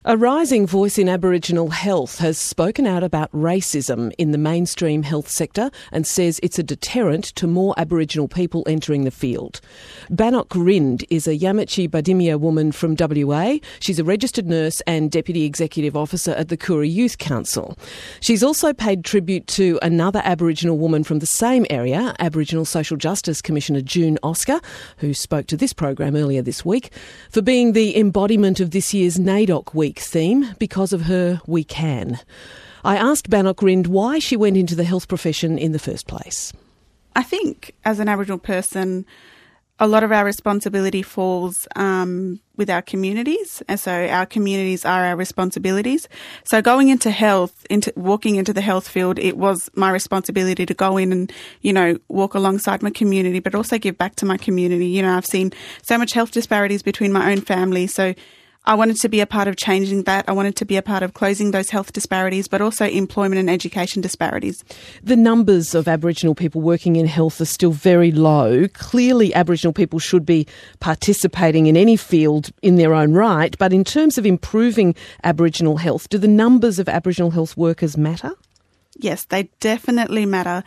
A rising voice in Aboriginal health has spoken out about racism in the mainstream health sector and says it's a deterrent to more Aboriginal people entering the field. Bannock Rind is a Yamachi Badimia woman from WA. She's a registered nurse and Deputy Executive Officer at the Koori Youth Council. She's also paid tribute to another Aboriginal woman from the same area, Aboriginal Social Justice Commissioner June Oscar, who spoke to this program earlier this week, for being the embodiment of this year's NAIDOC Week theme. Because of her, we can. I asked Bannock Rind why she went into the health profession in the first place. I think as an Aboriginal person, a lot of our responsibility falls with our communities, and so our communities are our responsibilities. So going into health, walking into the health field, it was my responsibility to go in and, walk alongside my community, but also give back to my community. I've seen so much health disparities between my own family, so I wanted to be a part of changing that. I wanted to be a part of closing those health disparities, but also employment and education disparities. The numbers of Aboriginal people working in health are still very low. Clearly, Aboriginal people should be participating in any field in their own right. But in terms of improving Aboriginal health, do the numbers of Aboriginal health workers matter? Yes, they definitely matter.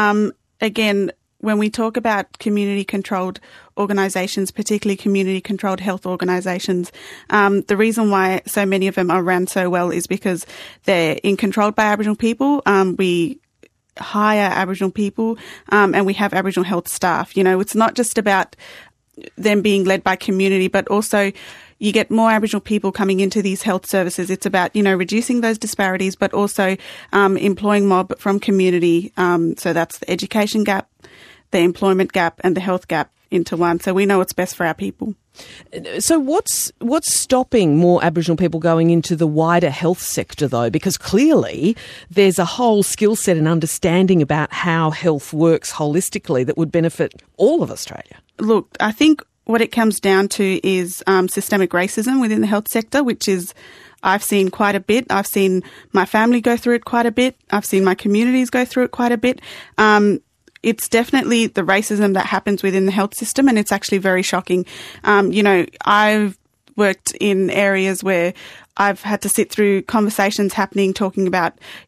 Again, when we talk about community-controlled organisations, particularly community-controlled health organisations, the reason why so many of them are run so well is because they're controlled by Aboriginal people. We hire Aboriginal people and we have Aboriginal health staff. It's not just about them being led by community, but also you get more Aboriginal people coming into these health services. It's about, reducing those disparities, but also employing more from community. So that's the education gap, the employment gap and the health gap into one. So we know what's best for our people. So what's stopping more Aboriginal people going into the wider health sector, though? Because clearly there's a whole skill set and understanding about how health works holistically that would benefit all of Australia. Look, I think what it comes down to is systemic racism within the health sector, which is I've seen quite a bit. I've seen my family go through it quite a bit. I've seen my communities go through it quite a bit. It's definitely the racism that happens within the health system, and it's actually very shocking. I've worked in areas where I've had to sit through conversations happening, talking about,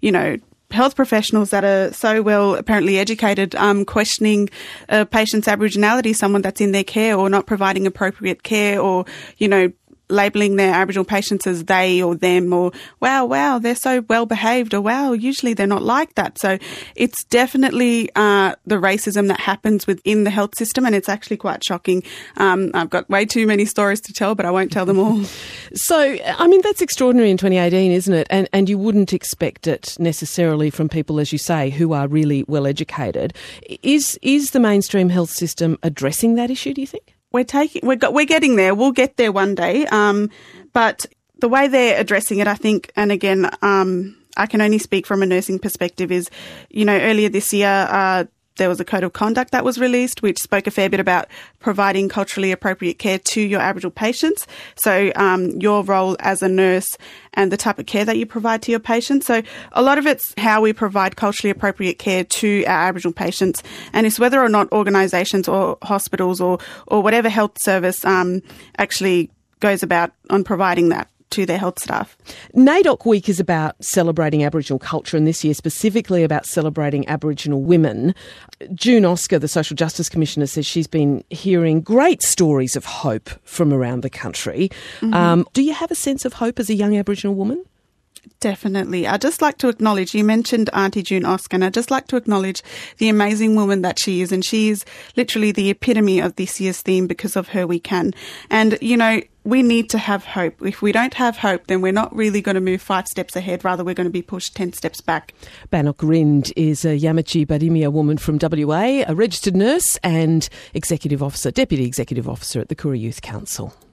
health professionals that are so well apparently educated, questioning a patient's Aboriginality, someone that's in their care, or not providing appropriate care, or, labelling their Aboriginal patients as they or them, or wow, they're so well behaved, or wow, usually they're not like that. So it's definitely the racism that happens within the health system, and it's actually quite shocking. I've got way too many stories to tell, but I won't tell them all. So, that's extraordinary in 2018, isn't it? And you wouldn't expect it necessarily from people, as you say, who are really well educated. Is the mainstream health system addressing that issue, do you think? We're getting there. We'll get there one day. But the way they're addressing it, I think, and again, I can only speak from a nursing perspective, is, earlier this year, there was a code of conduct that was released, which spoke a fair bit about providing culturally appropriate care to your Aboriginal patients. So your role as a nurse and the type of care that you provide to your patients. So a lot of it's how we provide culturally appropriate care to our Aboriginal patients. And it's whether or not organisations or hospitals or whatever health service actually goes about on providing that to their health staff. NAIDOC Week is about celebrating Aboriginal culture, and this year specifically about celebrating Aboriginal women. June Oscar, the Social Justice Commissioner, says she's been hearing great stories of hope from around the country. Mm-hmm. Do you have a sense of hope as a young Aboriginal woman? Definitely. I'd just like to acknowledge, you mentioned Auntie June Oscar, and I'd just like to acknowledge the amazing woman that she is. And she is literally the epitome of this year's theme. Because of her, we can. And, we need to have hope. If we don't have hope, then we're not really going to move 5 steps ahead. Rather, we're going to be pushed 10 steps back. Bannock Rind is a Yamachi Badimia woman from WA, a registered nurse and Deputy Executive Officer at the Koori Youth Council.